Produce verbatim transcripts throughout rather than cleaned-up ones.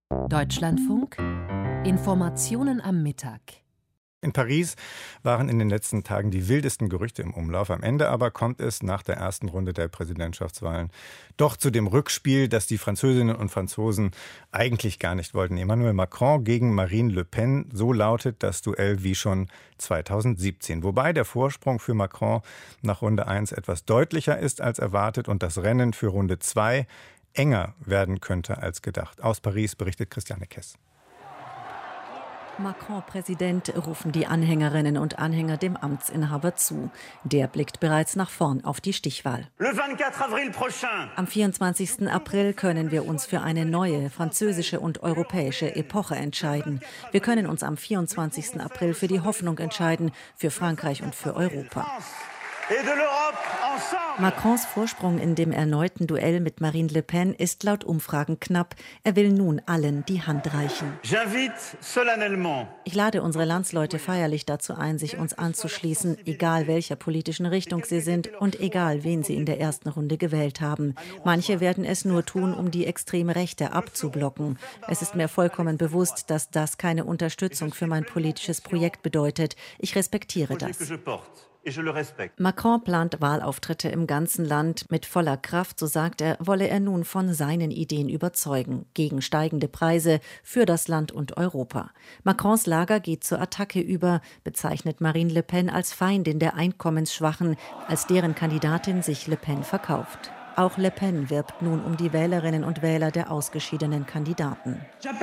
Deutschlandfunk Informationen am Mittag. In Paris waren in den letzten Tagen die wildesten Gerüchte im Umlauf. Am Ende aber kommt es nach der ersten Runde der Präsidentschaftswahlen doch zu dem Rückspiel, das die Französinnen und Franzosen eigentlich gar nicht wollten. Emmanuel Macron gegen Marine Le Pen, so lautet das Duell wie schon zweitausendsiebzehn. Wobei der Vorsprung für Macron nach Runde eins etwas deutlicher ist als erwartet und das Rennen für Runde zwei enger werden könnte als gedacht. Aus Paris berichtet Christiane Kess. Macron-Präsident, rufen die Anhängerinnen und Anhänger dem Amtsinhaber zu. Der blickt bereits nach vorn auf die Stichwahl. Am vierundzwanzigsten April können wir uns für eine neue französische und europäische Epoche entscheiden. Wir können uns am vierundzwanzigsten April für die Hoffnung entscheiden, für Frankreich und für Europa. Macrons Vorsprung in dem erneuten Duell mit Marine Le Pen ist laut Umfragen knapp. Er will nun allen die Hand reichen. Ich lade unsere Landsleute feierlich dazu ein, sich uns anzuschließen, egal welcher politischen Richtung sie sind und egal wen sie in der ersten Runde gewählt haben. Manche werden es nur tun, um die extreme Rechte abzublocken. Es ist mir vollkommen bewusst, dass das keine Unterstützung für mein politisches Projekt bedeutet. Ich respektiere das. Macron plant Wahlauftritte im ganzen Land. Mit voller Kraft, so sagt er, wolle er nun von seinen Ideen überzeugen. Gegen steigende Preise, für das Land und Europa. Macrons Lager geht zur Attacke über, bezeichnet Marine Le Pen als Feindin der Einkommensschwachen, als deren Kandidatin sich Le Pen verkauft. Auch Le Pen wirbt nun um die Wählerinnen und Wähler der ausgeschiedenen Kandidaten.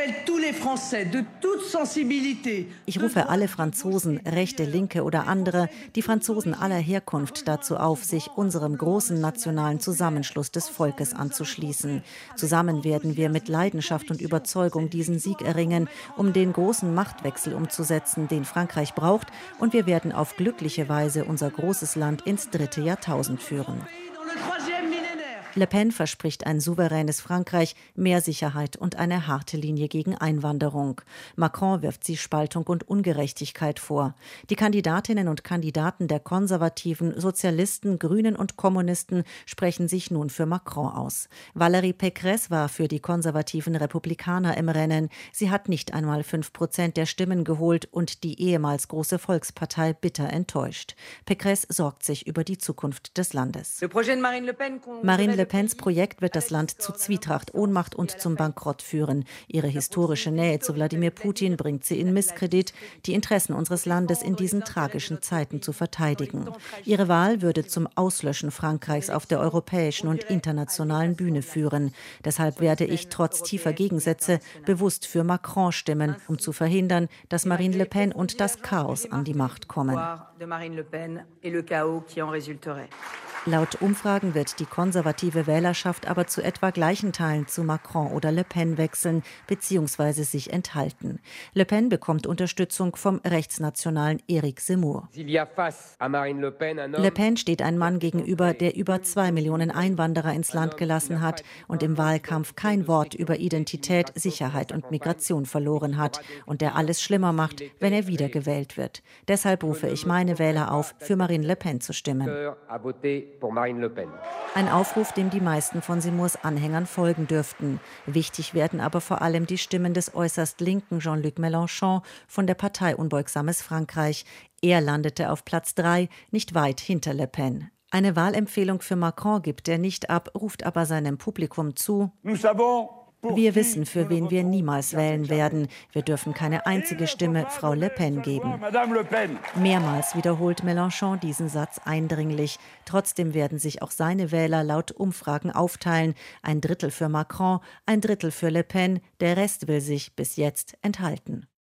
Ich rufe alle Franzosen, Rechte, Linke oder andere, die Franzosen aller Herkunft dazu auf, sich unserem großen nationalen Zusammenschluss des Volkes anzuschließen. Zusammen werden wir mit Leidenschaft und Überzeugung diesen Sieg erringen, um den großen Machtwechsel umzusetzen, den Frankreich braucht, und wir werden auf glückliche Weise unser großes Land ins dritte Jahrtausend führen. Le Pen verspricht ein souveränes Frankreich, mehr Sicherheit und eine harte Linie gegen Einwanderung. Macron wirft sie Spaltung und Ungerechtigkeit vor. Die Kandidatinnen und Kandidaten der Konservativen, Sozialisten, Grünen und Kommunisten sprechen sich nun für Macron aus. Valérie Pécresse war für die konservativen Republikaner im Rennen. Sie hat nicht einmal fünf Prozent der Stimmen geholt und die ehemals große Volkspartei bitter enttäuscht. Pécresse sorgt sich über die Zukunft des Landes. Marine Le Pens Projekt wird das Land zu Zwietracht, Ohnmacht und zum Bankrott führen. Ihre historische Nähe zu Wladimir Putin bringt sie in Misskredit, die Interessen unseres Landes in diesen tragischen Zeiten zu verteidigen. Ihre Wahl würde zum Auslöschen Frankreichs auf der europäischen und internationalen Bühne führen. Deshalb werde ich trotz tiefer Gegensätze bewusst für Macron stimmen, um zu verhindern, dass Marine Le Pen und das Chaos an die Macht kommen. Laut Umfragen wird die konservative Wählerschaft aber zu etwa gleichen Teilen zu Macron oder Le Pen wechseln bzw. sich enthalten. Le Pen bekommt Unterstützung vom rechtsnationalen Éric Zemmour. Le Pen steht ein Mann gegenüber, der über zwei Millionen Einwanderer ins Land gelassen hat und im Wahlkampf kein Wort über Identität, Sicherheit und Migration verloren hat und der alles schlimmer macht, wenn er wiedergewählt wird. Deshalb rufe ich meine Wähler auf, für Marine Le Pen zu stimmen. Ein Aufruf, dem die meisten von Zemmours Anhängern folgen dürften. Wichtig werden aber vor allem die Stimmen des äußerst linken Jean-Luc Mélenchon von der Partei Unbeugsames Frankreich. Er landete auf Platz drei, nicht weit hinter Le Pen. Eine Wahlempfehlung für Macron gibt er nicht ab, ruft aber seinem Publikum zu: Wir wissen, für wen wir niemals wählen werden. Wir dürfen keine einzige Stimme Frau Le Pen geben. Mehrmals wiederholt Mélenchon diesen Satz eindringlich. Trotzdem werden sich auch seine Wähler laut Umfragen aufteilen. Ein Drittel für Macron, ein Drittel für Le Pen. Der Rest will sich bis jetzt enthalten.